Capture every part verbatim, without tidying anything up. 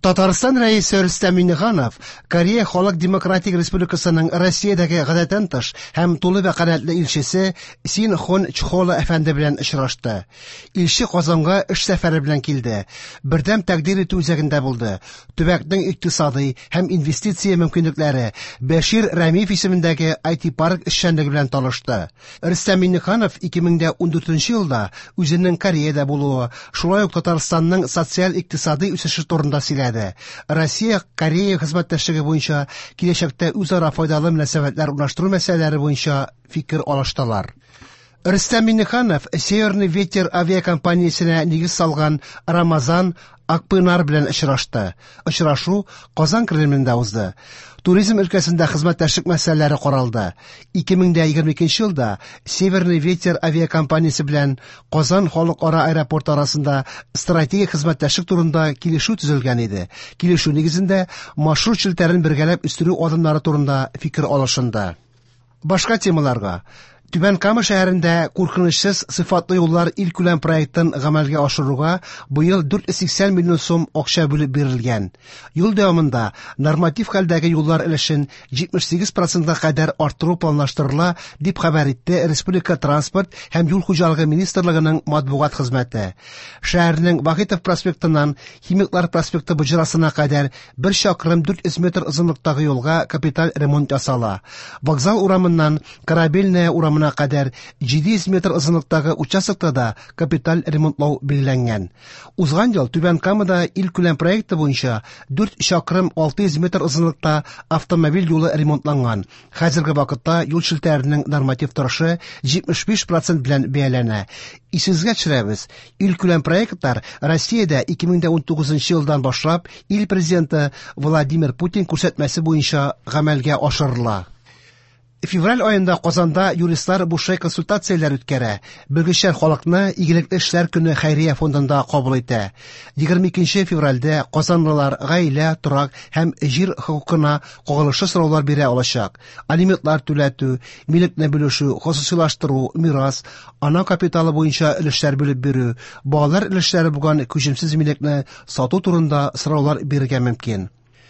Татарстан рәисе Рөстәм Миңнеханов Корея Халык Демократик Республикасының Россиядәге гадәттән тыш һәм тулы вә канәтле илчесе Син Хон Чхола әфәнде белән очрашты. Илче Казанга эш сәфәре белән килде. Бердәм тәкъдир итү үзәгендә булды. Төбәкнең икътисади һәм инвестиция мөмкинлекләре Бәшир Рәмиев исемендәге ай ти парк эшчәнлеге белән танышты. Рөстәм Миңнеханов ике мең ундүртенче елда үзенең Кореяда булуы, шулай ук Татарстанның социаль-икътисади үсеше турында сөйләде. Россия Корея хезмәттәшлеге буенча киләчәктә үзара файдалы мөнәсәбәтләр урнаштыру мәсьәләләре буенча фикер алыштылар. Рөстәм Миңнеханов Северный ветер авиакомпаниясенә нигез салган Рамазан Акпынар белән очрашты. Очрашу Казан Кремлендә узды. Туризм өлкәсендә хезмәттәшлек мәсьәләләре каралды. ике мең егерме икенче елда Северный ветер авиакомпаниясе белән Казан халыкара аэропорты арасында стратегик хезмәттәшлек турында килешү төзелгән иде. Килешү нигезендә маршрут челтәрен бергәләп үстерү адымнары турында фикер алышынды. Башка темаларга Түбән Кама шәһәрендә куркынычсыз сыйфатлы юллар илкүләм проектын гамәлгә ашыруга быел дүрт йөз сиксән миллион сум акча бүлеп бирелгән. Юл дәвамында норматив хәлдәге юллар өлешен җитмеш сигез процентка кадәр арттыру планлаштырыла, дип хәбәр итте Республика транспорт һәм юл хуҗалыгы министрлыгының матбугат хезмәте. Шәһәрнең Вахитов проспектыннан Химиклар проспекты буҗрасына кадәр бер чакрым дүрт йөз метр озынлыктагы юлга капиталь ремонт ясала. Вокзал урамыннан Корабельная урамына кадәр җиде йөз метр озынлыктагы участокта да капиталь ремонтлау билгеләнгән. Узган ел Түбән Камада илкүләм проекты буенча дүрт чакрым алты йөз метр озынлыкта автомобиль юлы ремонтланган. Хәзерге вакытта юл челтәренең норматив торышы җитмеш биш процент белән бәяләнә. Исегезгә төшерәбез, илкүләм проектлар Россиядә ике мең унтугызынчы елдан башлап ил президенты Владимир Путин күрсәтмәсе буенча гамәлгә ашырыла. Февраль айында Казанда юристлар бушай консультацияләр үткәрә. Белгечләр халыкны игелекле эшләр көне хәйрия фондында кабул итә. егерме икенче февральдә казанлылар гаилә, торак һәм җир хокукына кагылышлы сораулар бирә алачак. Алиментлар түләтү, милекне бүлешү, хосусыйлаштыру, мирас, ана капиталы буенча өлешләр бүлеп бирү, балалар өлешләре булган күчемсез милекне сату турында сораулар бирергә мөмкин.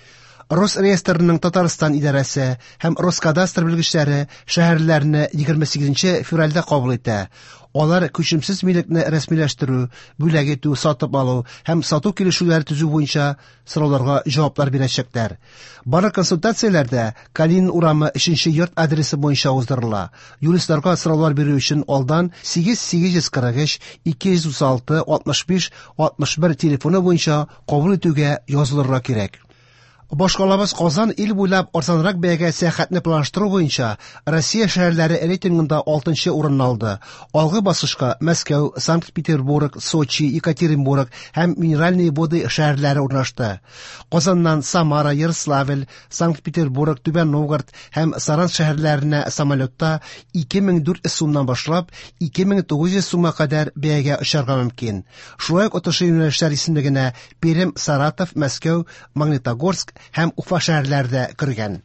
Росреестрның Татарстан идарәсе һәм Роскадастр белгечләре шәһәрләрне егерме сигезенче февральдә кабул итә. Алар күчемсез милекне рәсмиләштерү, бүләк итү, сатып алу һәм сату килешүләре төзү буенча сорауларга җаваплар бирәчәкләр. Бары консультацияләрдә Калин урамы өченче йорт адресы буенча уздырыла. Юристларга сораулар бирү өчен алдан сигез сигез йөз кырык өч ике йөз утыз алты алтмыш биш алтмыш бер телефоны буенча кабул итүгә язылырга кирәк. Башкалабыз Казан ил буйлап арзанрак бәягә сәяхәтне планлаштыру буенча Россия шәһәрләре рейтингында алтынчы урынны алды. Алгы басышка Мәскәү, Санкт-Петербург, Сочи, Екатеринбург һәм Минеральные воды шәһәрләре урнашты. Казаннан Самара, Ярославль, Санкт-Петербург, Түбән Новгород һәм Саран шәһәрләренә самолетта ике мең дүрт йөз сумнан башлап ике мең тугыз йөз сумга кадәр бәягә очарга мөмкин. Шулай ук отышлы юнәлешләр исемлегенә Пермь, Саратов, Мәскәү, Магнитогорск һәм Уфа шәһәрләрендә кергән.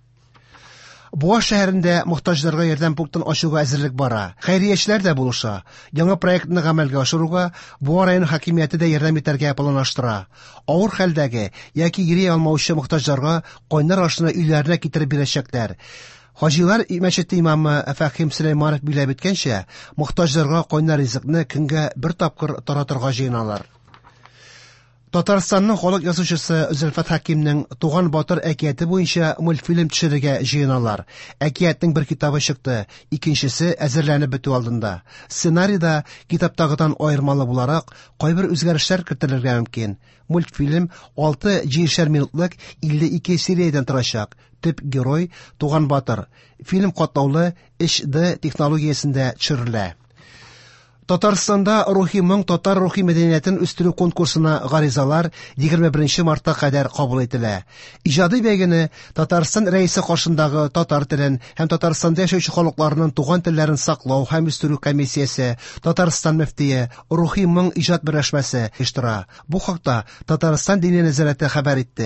Буа шәһәрендә мохтаҗларга ярдәм пунктын ачуга әзерлек бара. Хәйриячеләр дә булыша. Яңа проектны гамәлгә ашыруга Буа район хакимияте дә ярдәм итәргә планлаштыра. Авыр хәлдәге яки йөри алмаучы мохтаҗларга кайнар ашны өйләренә китереп бирәчәкләр. Хаҗилар мәчете имамы Фәхим Сөләйманов биләп иткәнчә, мохтаҗларга кайнар ризыкны көнгә бер тапкыр таратырга җыеналар. Татарстанның халык язучысы Зөлфәт Хәкимнең Туган батыр әкияте буенча мультфильм төшерергә җыеналар. Әкиятнең бер китабы чыкты, икенчесе әзерләнеп бетү алдында. Сценарийда китаптагыдан аермалы буларак кайбер үзгәрешләр кертелергә мөмкин. Мультфильм алты җидешәр минутлык илле ике сериядән торачак. Төп герой Туган батыр. Фильм катлаулы эйч ди технологиясендә төшерелә. Татарстанда рухи моң татар рухи мәдәниятен үстерү конкурсына гаризалар егерме беренче мартка кадәр кабул ителә. Иҗади бәйгене Татарстан рәисе каршындагы татар телен һәм Татарстанда яшәүче халыкларның туган телләрен саклау һәм үстерү комиссиясе, Татарстан мөфтие, рухи моң иҗат берләшмәсе оештыра. Бу хакта Татарстан диния нәзарәте хәбәр итте.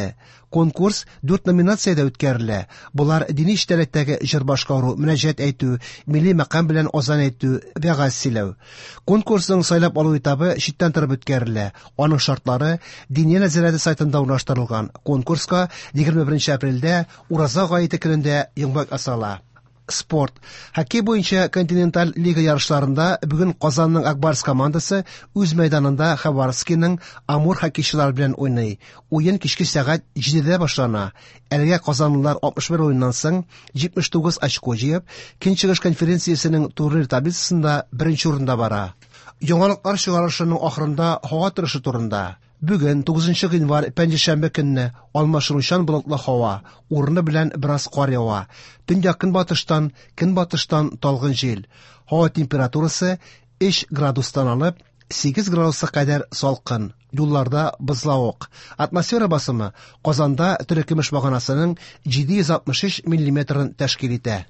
Конкурс дүрт номинациядә үткәрелә. Булар дини эштәлектәге җыр башкару, мөнәҗәт әйтү, милли мәкам белән азан әйтү, вәгазь сөйләү. Конкурсның сайлап алу этабы читтән торып үткәрелә. Аның шартлары Дини нәзарәте сайтында урнаштырылган. Конкурска егерме беренче апрельдә Ураза гаете көнендә йомгак асала. Спорт. Хоккей буенча континенталь лига ярышларында бүген Казанның Акбарс командасы үз мәйданында Хабаровскиның Амур хоккейчылары белән уйный. Уен кичке сәгать җидедә башлана. Әлегә казанлылар алтмыш бер уеннан соң җитмеш тугыз очко җыеп, Көнчыгыш конференциясенең турнир таблицасында беренче урында бара. Яңалыклар чыгарышының ахырында һава торышы турында. Бүген тугызынчы гыйнвар пәнҗешәмбе көнне алмашынучан болытлы һава, урыны белән бераз кар ява. Төньяк көнбатыштан, көнбатыштан талгын җил. Һава температурасы өч градустан алып сигез градуска кадәр салкын. Юлларда бозлавык. Атмосфера басымы Казанда төрекимеш баганасының җиде йөз алтмыш өч миллиметрын тәшкил итә.